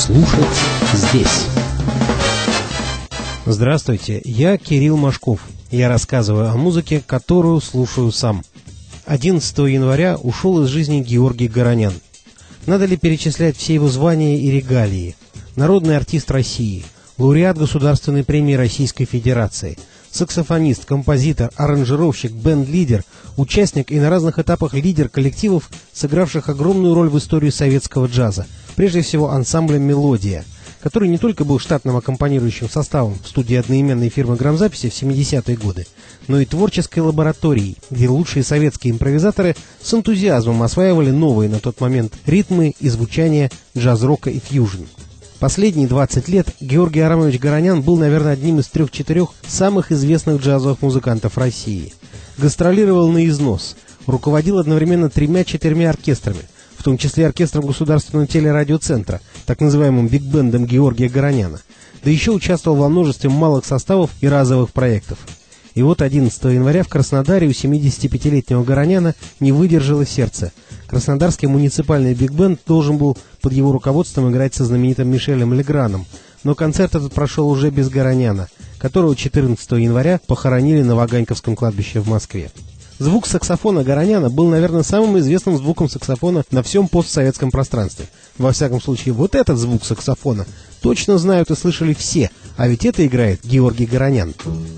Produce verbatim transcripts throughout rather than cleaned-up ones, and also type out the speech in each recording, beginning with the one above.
Слушать здесь. Здравствуйте, я Кирилл Машков. Я рассказываю о музыке, которую слушаю сам. одиннадцатого января ушел из жизни Георгий Горонян. Надо ли перечислять все его звания и регалии? Народный артист России, лауреат Государственной премии Российской Федерации, саксофонист, композитор, аранжировщик, бенд-лидер, участник и на разных этапах лидер коллективов, сыгравших огромную роль в истории советского джаза, прежде всего ансамбля «Мелодия», который не только был штатным аккомпанирующим составом в студии одноименной фирмы грамзаписи в семидесятые годы, но и творческой лабораторией, где лучшие советские импровизаторы с энтузиазмом осваивали новые на тот момент ритмы и звучания джаз-рока и фьюжн. Последние двадцать лет Георгий Арамович Горонян был, наверное, одним из трех-четырех самых известных джазовых музыкантов России. Гастролировал на износ, руководил одновременно тремя-четырьмя оркестрами, в том числе оркестром Государственного телерадиоцентра, так называемым биг-бендом Георгия Гороняна, да еще участвовал во множестве малых составов и разовых проектов. И вот одиннадцатого января в Краснодаре у семидесятипятилетнего Гороняна не выдержало сердце. Краснодарский муниципальный биг-бенд должен был под его руководством играть со знаменитым Мишелем Леграном, но концерт этот прошел уже без Гороняна, которого четырнадцатого января похоронили на Ваганьковском кладбище в Москве. Звук саксофона Гороняна был, наверное, самым известным звуком саксофона на всем постсоветском пространстве. Во всяком случае, вот этот звук саксофона точно знают и слышали все, а ведь это играет Георгий Горонян.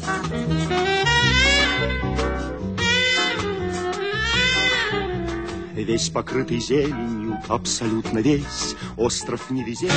Весь покрытый зеленью, абсолютно весь, остров невезения.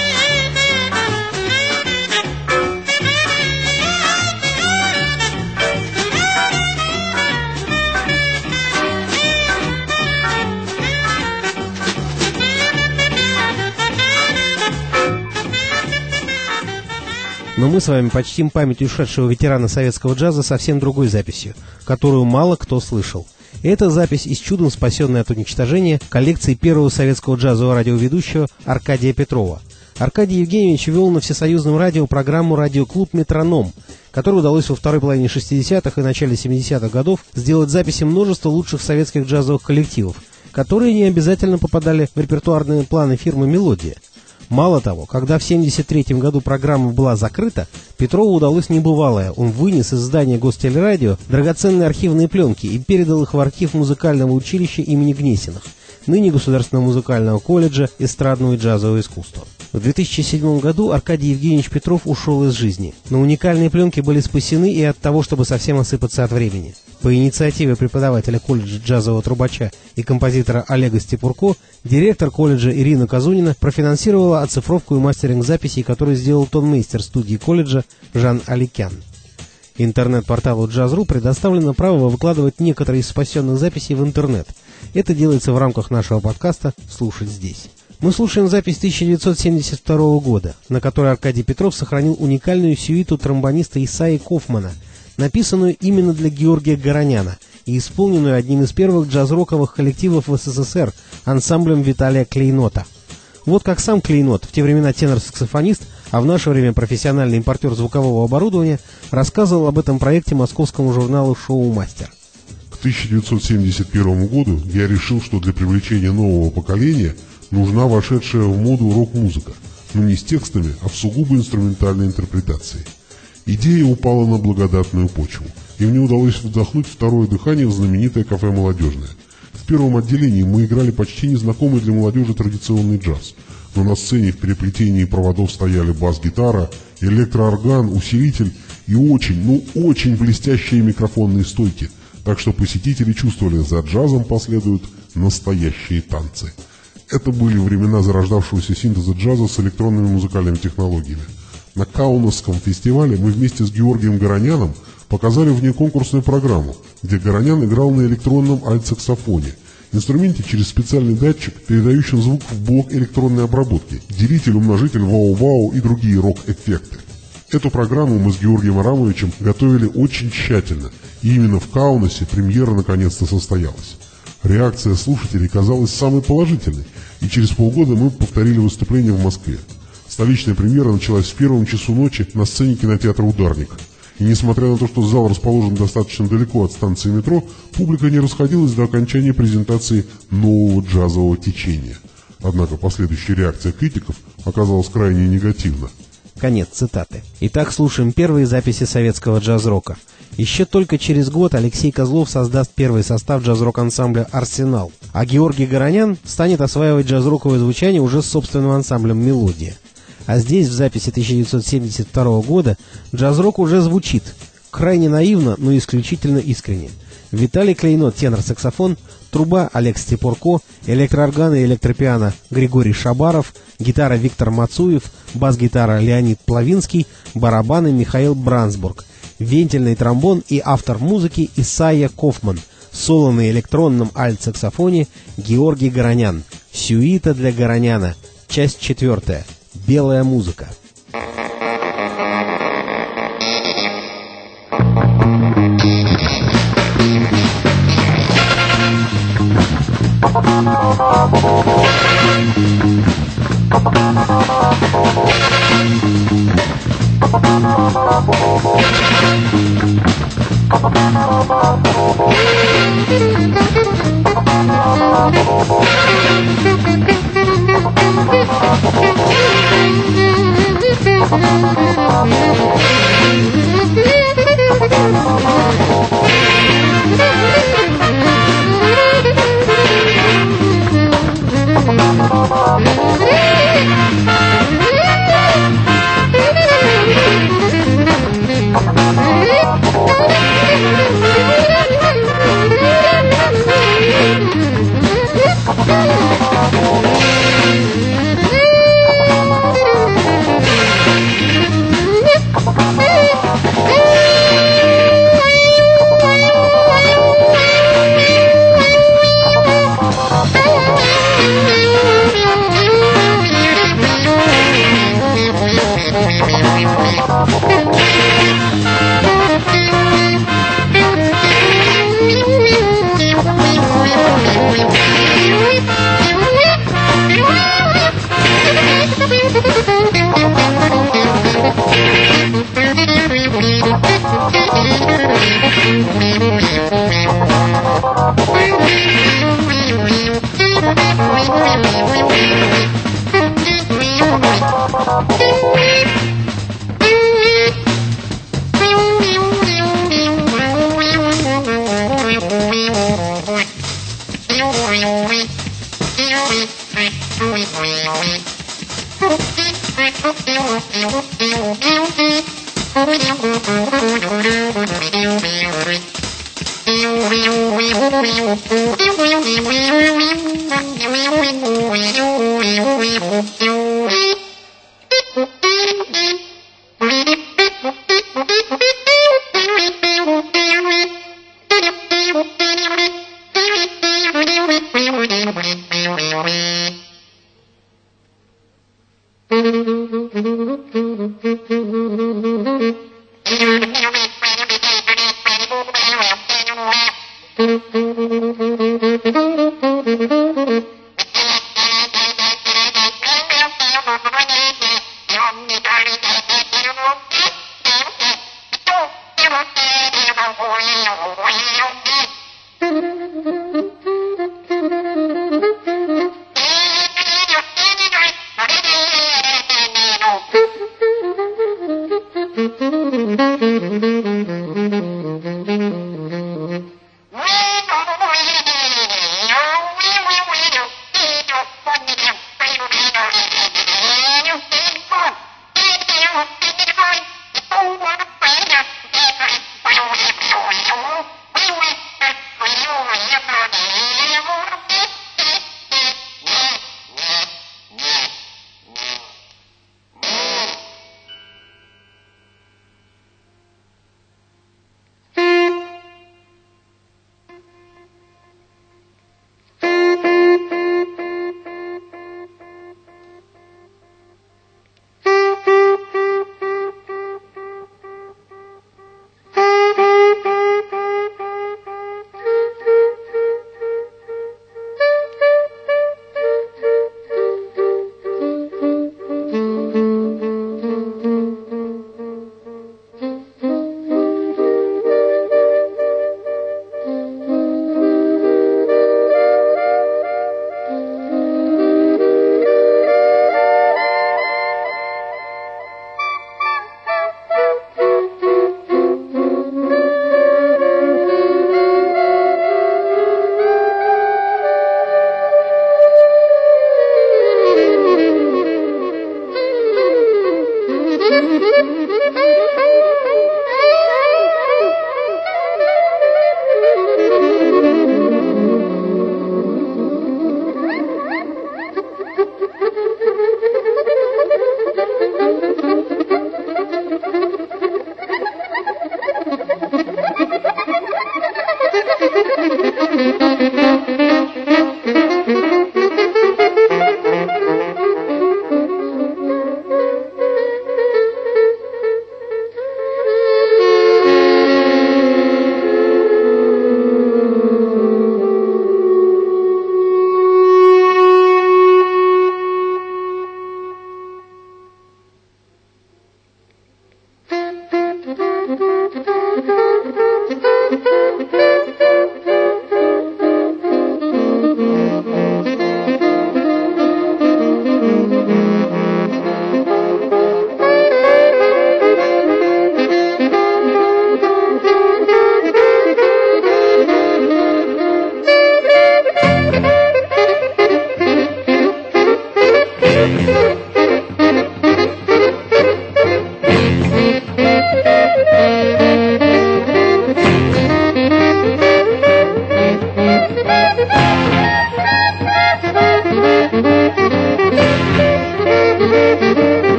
Но мы с вами почтим память ушедшего ветерана советского джаза совсем другой записью, которую мало кто слышал. Это запись из чудом спасенной от уничтожения коллекции первого советского джазового радиоведущего Аркадия Петрова. Аркадий Евгеньевич вел на всесоюзном радио программу «Радиоклуб Метроном», которой удалось во второй половине шестидесятых и начале семидесятых годов сделать записи множества лучших советских джазовых коллективов, которые не обязательно попадали в репертуарные планы фирмы «Мелодия». Мало того, когда в семьдесят третьем году программа была закрыта, Петрову удалось небывалое. Он вынес из здания Гостелерадио драгоценные архивные пленки и передал их в архив музыкального училища имени Гнесиных, ныне Государственного музыкального колледжа эстрадного и джазового искусства. В две тысячи седьмом году Аркадий Евгеньевич Петров ушел из жизни, но уникальные пленки были спасены и от того, чтобы совсем осыпаться от времени. По инициативе преподавателя колледжа джазового трубача и композитора Олега Степурко, директор колледжа Ирина Казунина профинансировала оцифровку и мастеринг записей, которые сделал тонмейстер студии колледжа Жан Аликян. Интернет-порталу джаз точка ру предоставлено право выкладывать некоторые из спасенных записей в интернет. Это делается в рамках нашего подкаста «Слушать здесь». Мы слушаем запись тысяча девятьсот семьдесят второго года, на которой Аркадий Петров сохранил уникальную сюиту тромбониста Исаи Кофмана, написанную именно для Георгия Гороняна и исполненную одним из первых джаз-роковых коллективов в СССР ансамблем Виталия Клейнота. Вот как сам Клейнот, в те времена тенор-саксофонист, а в наше время профессиональный импортер звукового оборудования, рассказывал об этом проекте московскому журналу «Шоу-мастер». К тысяча девятьсот семьдесят первому году я решил, что для привлечения нового поколения нужна вошедшая в моду рок-музыка, но не с текстами, а в сугубо инструментальной интерпретации. Идея упала на благодатную почву, и мне удалось вдохнуть второе дыхание в знаменитое кафе «Молодежное». В первом отделении мы играли почти незнакомый для молодежи традиционный джаз, но на сцене в переплетении проводов стояли бас-гитара, электроорган, усилитель и очень, ну очень блестящие микрофонные стойки, так что посетители чувствовали, за джазом последуют настоящие танцы. Это были времена зарождавшегося синтеза джаза с электронными музыкальными технологиями. На Каунасском фестивале мы вместе с Георгием Гороняном показали внеконкурсную программу, где Горонян играл на электронном альт-саксофоне, инструменте через специальный датчик, передающий звук в блок электронной обработки, делитель, умножитель, вау-вау и другие рок-эффекты. Эту программу мы с Георгием Арамовичем готовили очень тщательно, и именно в Каунасе премьера наконец-то состоялась. Реакция слушателей казалась самой положительной, и через полгода мы повторили выступление в Москве. Столичная премьера началась в первом часу ночи на сцене кинотеатра «Ударник». И несмотря на то, что зал расположен достаточно далеко от станции метро, публика не расходилась до окончания презентации нового джазового течения. Однако последующая реакция критиков оказалась крайне негативна. Конец цитаты. Итак, слушаем первые записи советского джаз-рока. Еще только через год Алексей Козлов создаст первый состав джаз-рок-ансамбля «Арсенал», а Георгий Горонян станет осваивать джаз-роковое звучание уже с собственным ансамблем «Мелодия». А здесь, в записи тысяча девятьсот семьдесят второго года, джаз-рок уже звучит. Крайне наивно, но исключительно искренне. Виталий Клейнот, тенор-саксофон, труба Олег Степурко, электроорганы и электропиано Григорий Шабаров, гитара Виктор Мацуев, бас-гитара Леонид Плавинский, барабаны Михаил Брансбург, вентильный тромбон и автор музыки Исайя Кофман, соло на электронном альт-саксофоне Георгий Горонян, сюита для Гороняна, часть четвертая, белая музыка.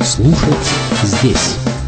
Слушать здесь.